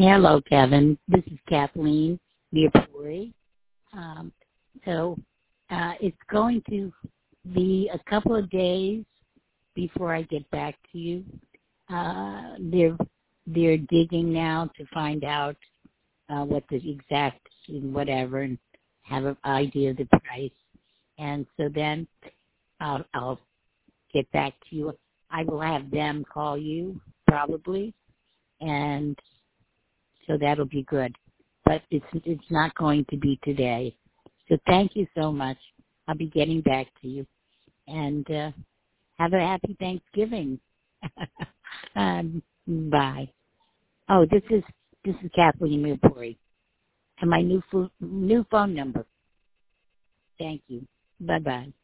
Hello, Kevin. This is Kathleen Mirpuri. Um, so it's going to be a couple of days before I get back to you. They're digging now to find out what the exact and whatever, and have an idea of the price. And so then I'll get back to you. I will have them call you probably, and so that'll be good. But it's not going to be today. So thank you so much. I'll be getting back to you, and have a happy Thanksgiving. Bye. Oh, this is Kathleen Milpuri, and my new phone number. Thank you. Bye bye.